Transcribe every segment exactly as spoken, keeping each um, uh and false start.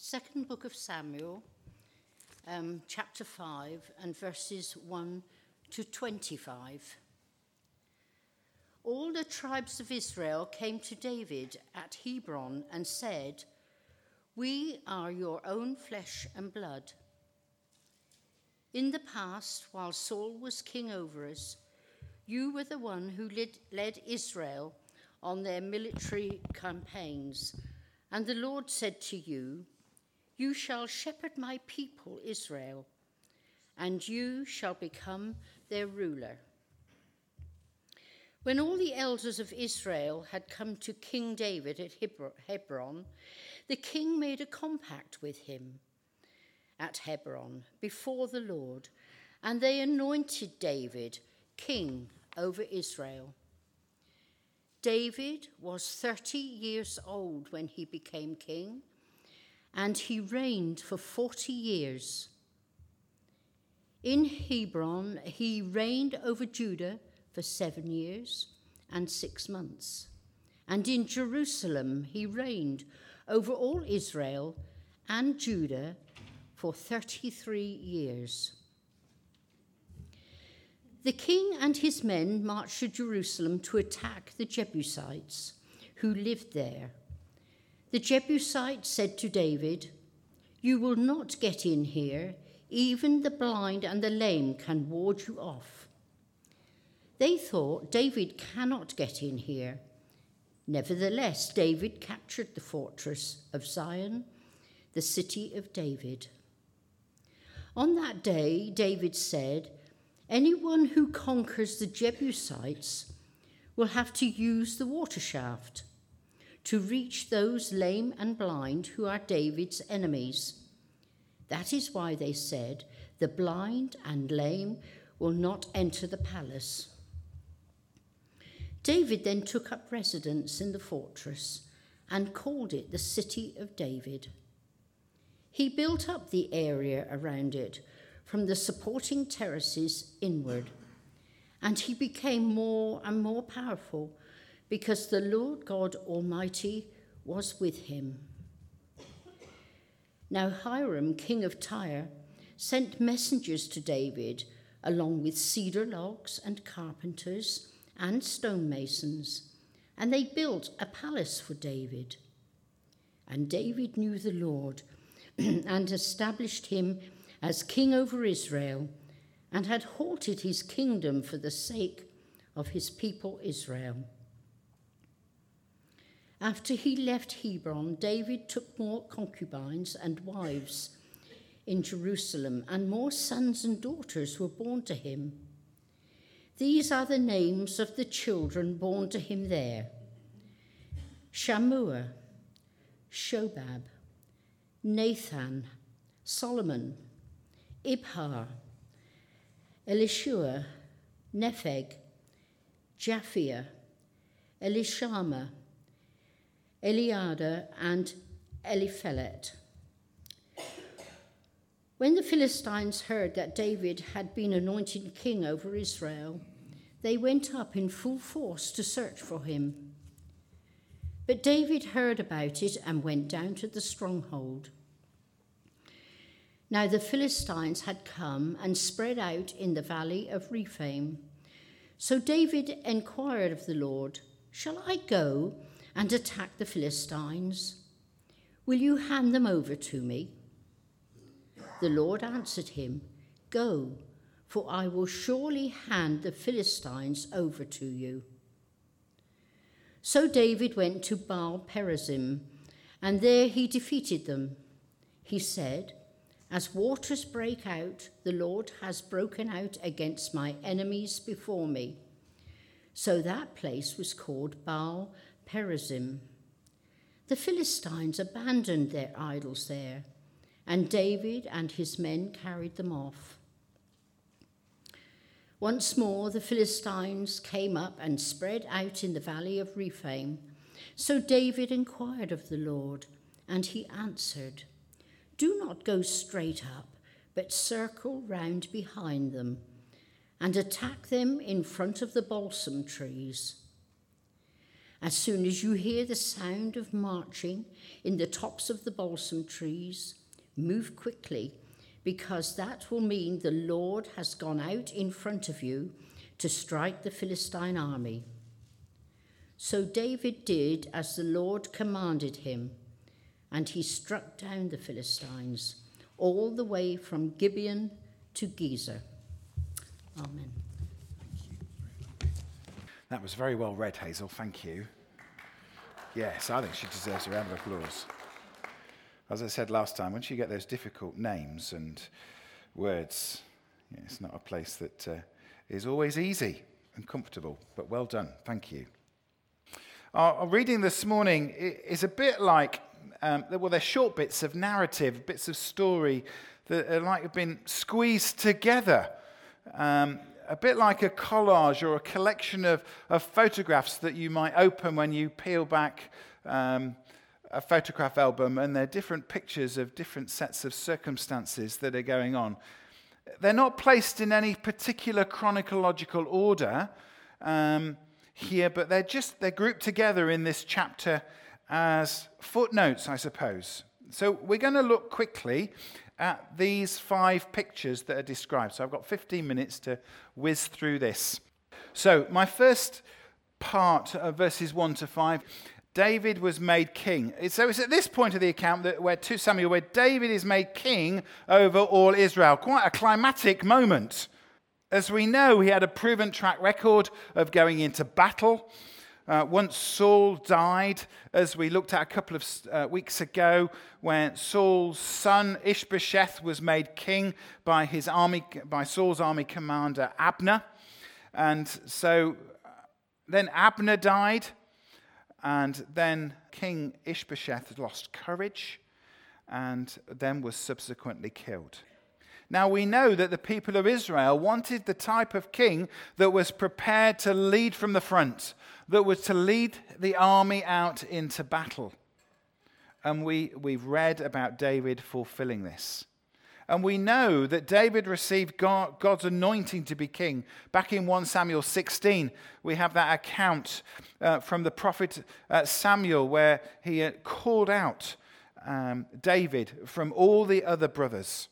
Second book of Samuel, um, chapter five, and verses one to twenty-five. All the tribes of Israel came to David at Hebron and said, "We are your own flesh and blood. In the past, while Saul was king over us, you were the one who led, led Israel on their military campaigns, and the Lord said to you, 'You shall shepherd my people Israel, and you shall become their ruler.' When all the elders of Israel had come to King David at Hebron, the king made a compact with him at Hebron before the Lord, and they anointed David king over Israel. David was thirty years old when he became king, and he reigned for forty years. In Hebron, he reigned over Judah for seven years and six months. And in Jerusalem, he reigned over all Israel and Judah for thirty-three years. The king and his men marched to Jerusalem to attack the Jebusites who lived there. The Jebusites said to David, "You will not get in here. Even the blind and the lame can ward you off." They thought, "David cannot get in here." Nevertheless, David captured the fortress of Zion, the city of David. On that day, David said, "Anyone who conquers the Jebusites will have to use the water shaft to reach those lame and blind who are David's enemies." That is why they said, "The blind and lame will not enter the palace." David then took up residence in the fortress and called it the City of David. He built up the area around it from the supporting terraces inward, and he became more and more powerful because the Lord God Almighty was with him. Now Hiram, king of Tyre, sent messengers to David along with cedar logs and carpenters and stonemasons, and they built a palace for David. And David knew the Lord and established him as king over Israel, and had halted his kingdom for the sake of his people Israel. After he left Hebron, David took more concubines and wives in Jerusalem, and more sons and daughters were born to him. These are the names of the children born to him there: Shammua, Shobab, Nathan, Solomon, Ibhar, Elishua, Nepheg, Japhia, Elishama, Eliada, and Eliphelet. When the Philistines heard that David had been anointed king over Israel, they went up in full force to search for him. But David heard about it and went down to the stronghold. Now the Philistines had come and spread out in the valley of Rephaim. So David inquired of the Lord, "Shall I go and attack the Philistines? Will you hand them over to me?" The Lord answered him, "Go, for I will surely hand the Philistines over to you." So David went to Baal Perazim, and there he defeated them. He said, "As waters break out, the Lord has broken out against my enemies before me." So that place was called Baal Perazim. The Philistines abandoned their idols there, and David and his men carried them off. Once more the Philistines came up and spread out in the valley of Rephaim. So David inquired of the Lord, and he answered, "Do not go straight up, but circle round behind them and attack them in front of the balsam trees." As soon as you hear the sound of marching in the tops of the balsam trees, move quickly, because that will mean the Lord has gone out in front of you to strike the Philistine army." So David did as the Lord commanded him, and he struck down the Philistines all the way from Gibeon to Gezer. Amen. That was very well read, Hazel. Thank you. Yes, I think she deserves a round of applause. As I said last time, once you get those difficult names and words, yeah, it's not a place that uh, is always easy and comfortable, but well done. Thank you. Our, our reading this morning is a bit like, um, well, they're short bits of narrative, bits of story that are like have been squeezed together. Um, a bit like a collage or a collection of, of photographs that you might open when you peel back um, a photograph album, and they're different pictures of different sets of circumstances that are going on. They're not placed in any particular chronological order um, here, but they're just they're grouped together in this chapter as footnotes, I suppose. So we're going to look quickly at these five pictures that are described. So I've got fifteen minutes to whiz through this. So my first part of verses one to five, David was made king. So it's at this point of the account that where Second Samuel, where David is made king over all Israel. Quite a climatic moment. As we know, he had a proven track record of going into battle. Uh, once Saul died, as we looked at a couple of uh, weeks ago, when Saul's son Ishbosheth was made king by his army, by Saul's army commander Abner, and so then Abner died, and then King Ishbosheth lost courage, and then was subsequently killed. Now we know that the people of Israel wanted the type of king that was prepared to lead from the front, that was to lead the army out into battle. And we, we've read about David fulfilling this. And we know that David received God, God's anointing to be king. Back in First Samuel sixteen, we have that account uh, from the prophet uh, Samuel where he uh, called out um, David from all the other brothers.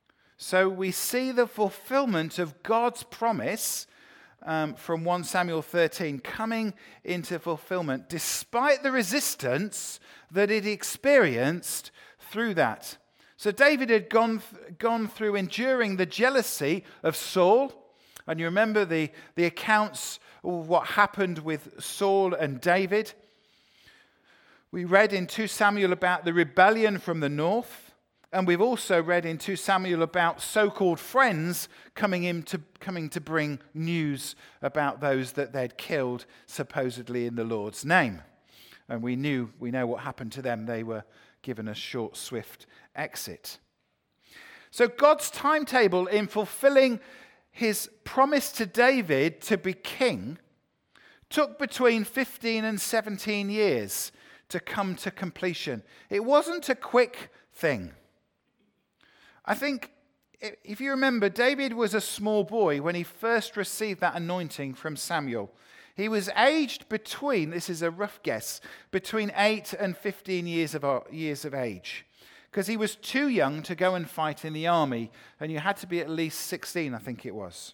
So we see the fulfillment of God's promise um, from First Samuel thirteen coming into fulfillment despite the resistance that it experienced through that. So David had gone, th- gone through enduring the jealousy of Saul. And you remember the, the accounts of what happened with Saul and David. We read in Second Samuel about the rebellion from the north. And we've also read in Second Samuel about so-called friends coming in to, coming to bring news about those that they'd killed supposedly in the Lord's name. And we knew, we know what happened to them. They were given a short, swift exit. So God's timetable in fulfilling his promise to David to be king took between fifteen and seventeen years to come to completion. It wasn't a quick thing. I think, if you remember, David was a small boy when he first received that anointing from Samuel. He was aged between, this is a rough guess, between eight and fifteen years of, years of age. Because he was too young to go and fight in the army, and you had to be at least sixteen, I think it was.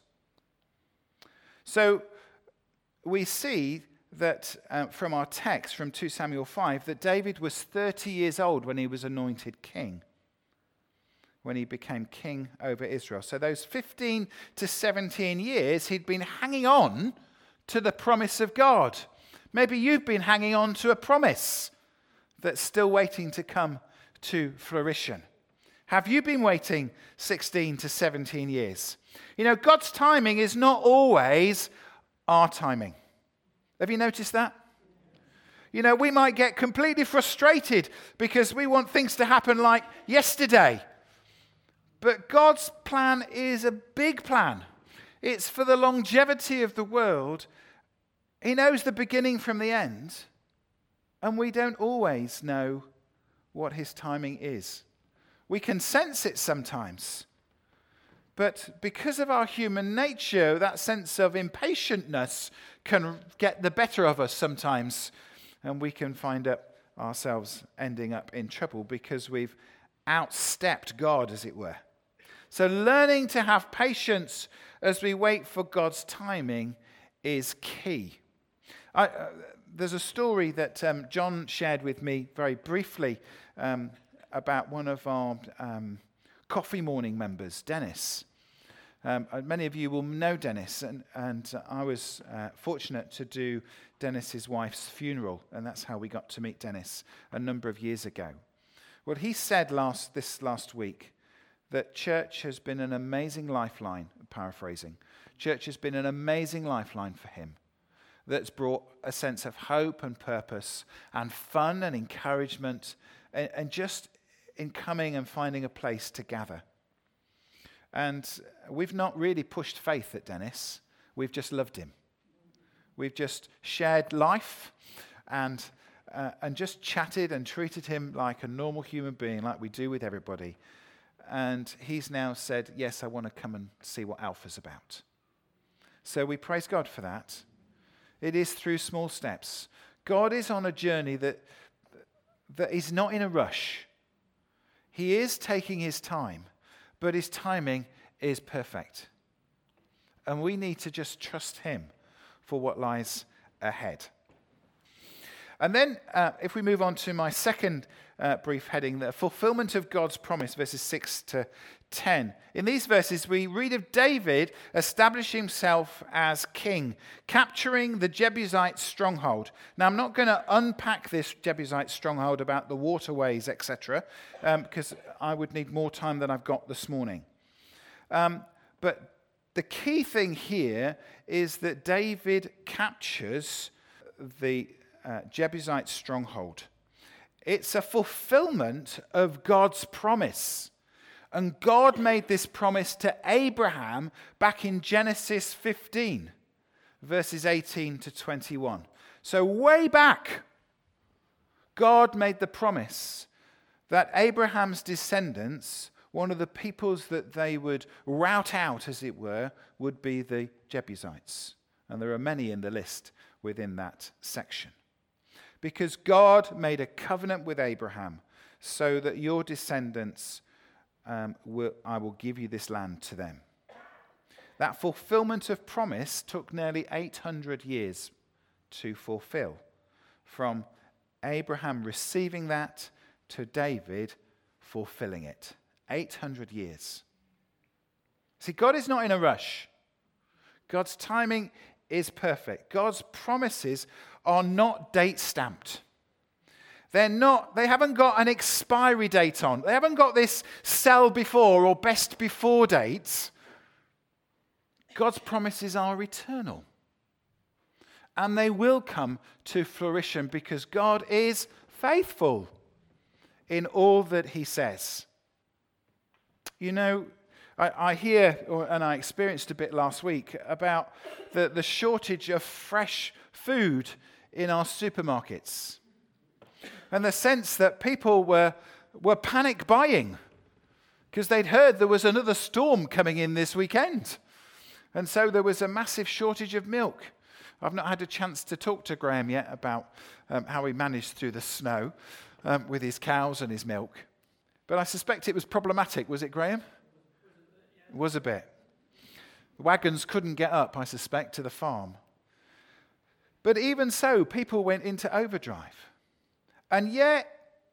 So we see that uh, from our text, from Second Samuel five, that David was thirty years old when he was anointed king, when he became king over Israel. So those fifteen to seventeen years, he'd been hanging on to the promise of God. Maybe you've been hanging on to a promise that's still waiting to come to fruition. Have you been waiting sixteen to seventeen years? You know, God's timing is not always our timing. Have you noticed that? You know, we might get completely frustrated because we want things to happen like yesterday. But God's plan is a big plan. It's for the longevity of the world. He knows the beginning from the end. And we don't always know what his timing is. We can sense it sometimes. But because of our human nature, that sense of impatientness can get the better of us sometimes, and we can find up ourselves ending up in trouble because we've outstepped God, as it were. So learning to have patience as we wait for God's timing is key. I, uh, there's a story that um, John shared with me very briefly um, about one of our um, coffee morning members, Dennis. Um, many of you will know Dennis, and, and uh, I was uh, fortunate to do Dennis's wife's funeral, and that's how we got to meet Dennis a number of years ago. Well, he said last this last week that church has been an amazing lifeline, paraphrasing. Church has been an amazing lifeline for him that's brought a sense of hope and purpose and fun and encouragement and, and just in coming and finding a place to gather. And we've not really pushed faith at Dennis. We've just loved him. We've just shared life and uh, and just chatted and treated him like a normal human being, like we do with everybody. And he's now said, yes, I want to come and see what Alpha's about. So we praise God for that. It is through small steps. God is on a journey that that is not in a rush. He is taking his time, but his timing is perfect. And we need to just trust him for what lies ahead. And then uh, if we move on to my second uh, brief heading, the fulfillment of God's promise, verses six to ten. In these verses, we read of David establishing himself as king, capturing the Jebusite stronghold. Now, I'm not going to unpack this Jebusite stronghold about the waterways, et cetera, um, because I would need more time than I've got this morning. Um, but the key thing here is that David captures the uh, Jebusite stronghold. It's a fulfillment of God's promise. And God made this promise to Abraham back in Genesis fifteen, verses eighteen to twenty-one. So way back, God made the promise that Abraham's descendants, one of the peoples that they would rout out, as it were, would be the Jebusites. And there are many in the list within that section. Because God made a covenant with Abraham so that your descendants, um, will, I will give you this land to them. That fulfillment of promise took nearly eight hundred years to fulfill. From Abraham receiving that to David fulfilling it. eight hundred years. See, God is not in a rush. God's timing is perfect. God's promises are not date stamped. They're not, they haven't got an expiry date on. They haven't got this sell before or best before dates. God's promises are eternal. And they will come to fruition because God is faithful in all that he says. You know, I, I hear, or, and I experienced a bit last week, about the, the shortage of fresh food in our supermarkets. And the sense that people were, were panic buying because they'd heard there was another storm coming in this weekend. And so there was a massive shortage of milk. I've not had a chance to talk to Graham yet about um, how he managed through the snow um, with his cows and his milk. But I suspect it was problematic, was it, Graham? It was a bit. The wagons couldn't get up, I suspect, to the farm. But even so, people went into overdrive. And yet,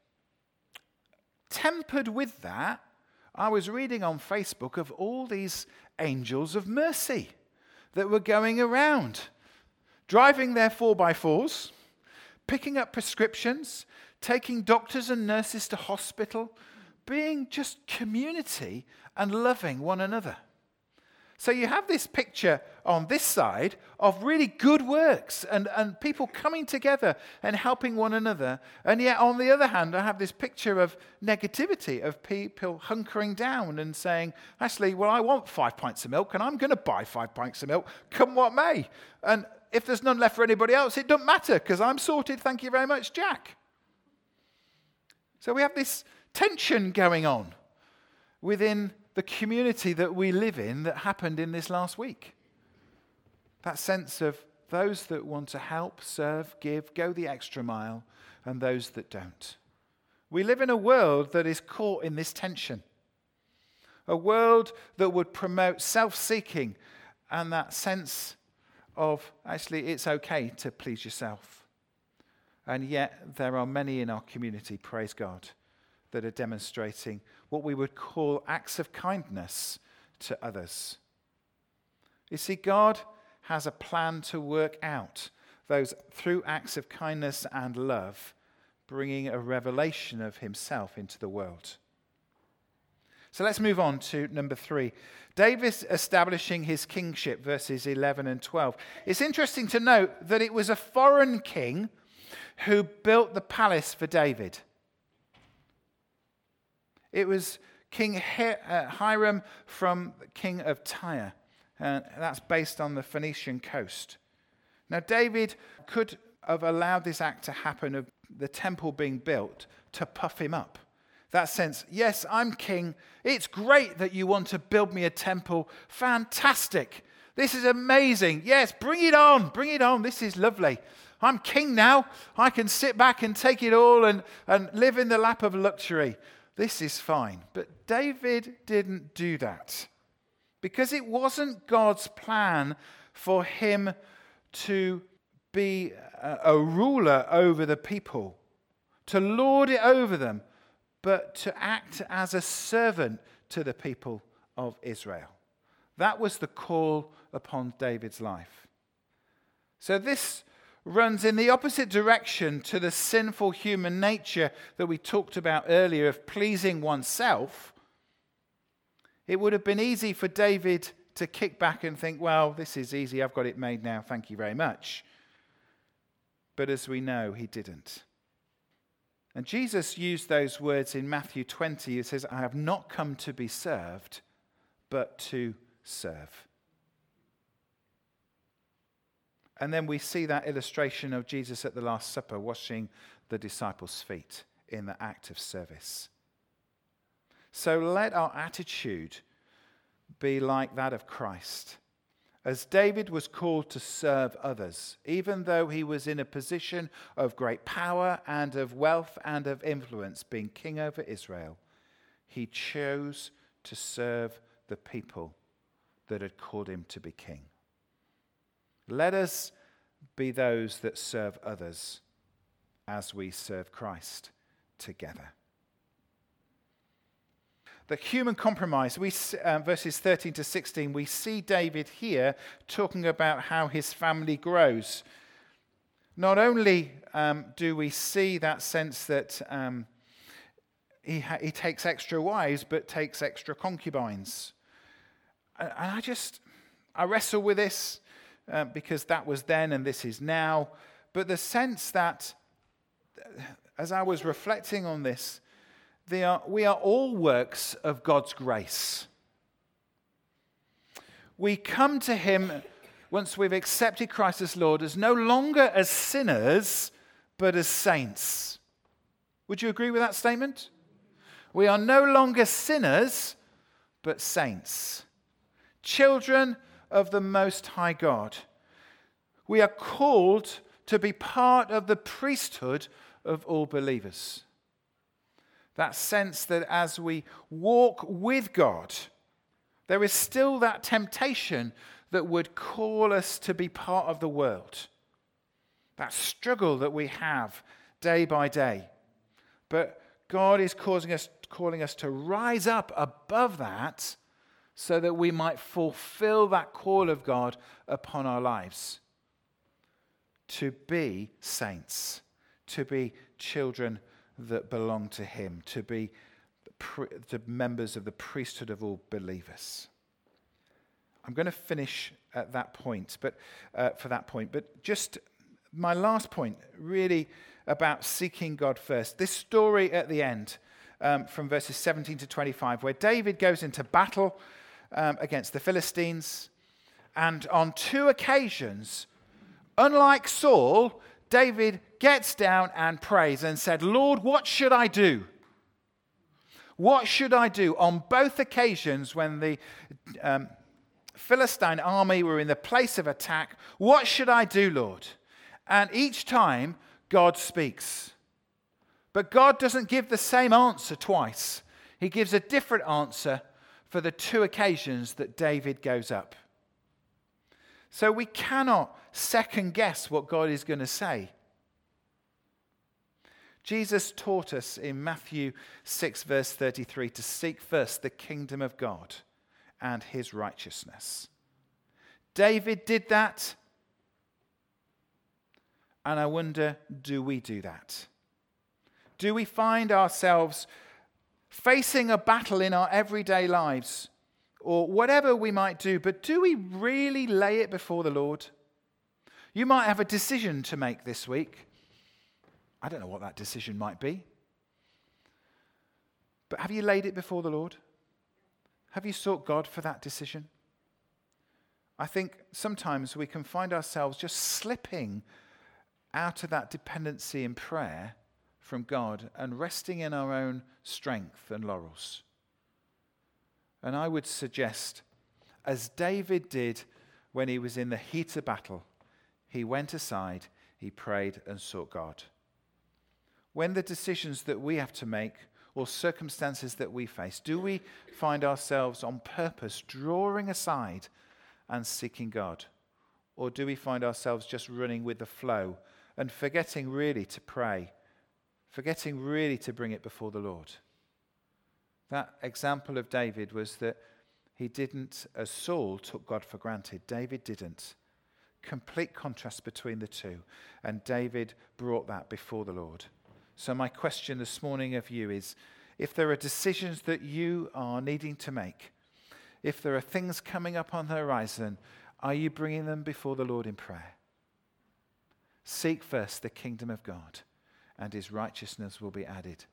tempered with that, I was reading on Facebook of all these angels of mercy that were going around, driving their four by fours, picking up prescriptions, taking doctors and nurses to hospital, being just community and loving one another. So you have this picture on this side of really good works and, and people coming together and helping one another. And yet on the other hand, I have this picture of negativity, of people hunkering down and saying, actually, well, I want five pints of milk and I'm going to buy five pints of milk, come what may. And if there's none left for anybody else, it doesn't matter because I'm sorted, thank you very much, Jack. So we have this tension going on within the community that we live in that happened in this last week. That sense of those that want to help, serve, give, go the extra mile, and those that don't. We live in a world that is caught in this tension. A world that would promote self-seeking and that sense of, actually, it's okay to please yourself. And yet there are many in our community, praise God, that are demonstrating what we would call acts of kindness to others. You see, God has a plan to work out those through acts of kindness and love, bringing a revelation of himself into the world. So let's move on to number three. David establishing his kingship, verses eleven and twelve. It's interesting to note that it was a foreign king who built the palace for David. It was King Hiram from King of Tyre. And that's based on the Phoenician coast. Now, David could have allowed this act to happen of the temple being built to puff him up. That sense, yes, I'm king. It's great that you want to build me a temple. Fantastic. This is amazing. Yes, bring it on. Bring it on. This is lovely. I'm king now. I can sit back and take it all and, and live in the lap of luxury. This is fine. But David didn't do that. Because it wasn't God's plan for him to be a, a ruler over the people, to lord it over them, but to act as a servant to the people of Israel. That was the call upon David's life. So this runs in the opposite direction to the sinful human nature that we talked about earlier of pleasing oneself. It would have been easy for David to kick back and think, well, this is easy, I've got it made now, thank you very much. But as we know, he didn't. And Jesus used those words in Matthew twenty. He says, I have not come to be served, but to serve. And then we see that illustration of Jesus at the Last Supper washing the disciples' feet in the act of service. So let our attitude be like that of Christ. As David was called to serve others, even though he was in a position of great power and of wealth and of influence, being king over Israel, he chose to serve the people that had called him to be king. Let us be those that serve others as we serve Christ together. The human compromise, we uh, verses thirteen to sixteen, we see David here talking about how his family grows. Not only um, do we see that sense that um, he, ha- he takes extra wives, but takes extra concubines. And I just, I wrestle with this uh, because that was then and this is now. But the sense that, as I was reflecting on this, They are, we are all works of God's grace. We come to him once we've accepted Christ as Lord as no longer as sinners, but as saints. Would you agree with that statement? We are no longer sinners, but saints. Children of the Most High God. We are called to be part of the priesthood of all believers. That sense that as we walk with God, there is still that temptation that would call us to be part of the world. That struggle that we have day by day. But God is causing us, calling us to rise up above that so that we might fulfill that call of God upon our lives. To be saints, to be children that belong to him, to be the members of the priesthood of all believers. I'm going to finish at that point, but uh, for that point, but just my last point, really about seeking God first. This story at the end, um, from verses seventeen to twenty-five, where David goes into battle um, against the Philistines, and on two occasions, unlike Saul, David gets down and prays and said, Lord, what should I do? What should I do? On both occasions when the um, Philistine army were in the place of attack, what should I do, Lord? And each time, God speaks. But God doesn't give the same answer twice. He gives a different answer for the two occasions that David goes up. So we cannot second guess what God is going to say. Jesus taught us in Matthew six, verse thirty-three, to seek first the kingdom of God and his righteousness. David did that. And I wonder, do we do that? Do we find ourselves facing a battle in our everyday lives, or whatever we might do, but do we really lay it before the Lord? You might have a decision to make this week. I don't know what that decision might be. But have you laid it before the Lord? Have you sought God for that decision? I think sometimes we can find ourselves just slipping out of that dependency in prayer from God and resting in our own strength and laurels. And I would suggest, as David did when he was in the heat of battle, he went aside, he prayed and sought God. When the decisions that we have to make or circumstances that we face, do we find ourselves on purpose drawing aside and seeking God? Or do we find ourselves just running with the flow and forgetting really to pray, forgetting really to bring it before the Lord? That example of David was that he didn't, as Saul took God for granted, David didn't. Complete contrast between the two. And David brought that before the Lord. So my question this morning of you is, if there are decisions that you are needing to make, if there are things coming up on the horizon, are you bringing them before the Lord in prayer? Seek first the kingdom of God, and his righteousness will be added.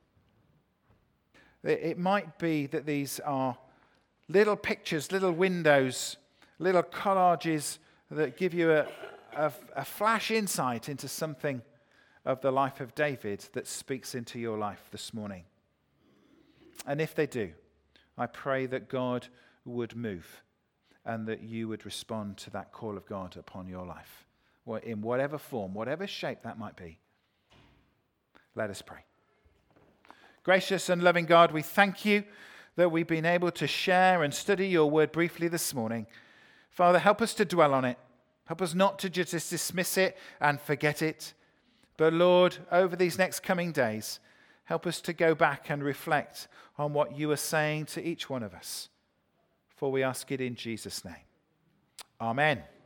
It might be that these are little pictures, little windows, little collages that give you a, a, a flash insight into something of the life of David that speaks into your life this morning. And if they do, I pray that God would move and that you would respond to that call of God upon your life, in whatever form, whatever shape that might be. Let us pray. Gracious and loving God, we thank you that we've been able to share and study your word briefly this morning. Father, help us to dwell on it. Help us not to just dismiss it and forget it. But Lord, over these next coming days, help us to go back and reflect on what you are saying to each one of us. For we ask it in Jesus' name. Amen.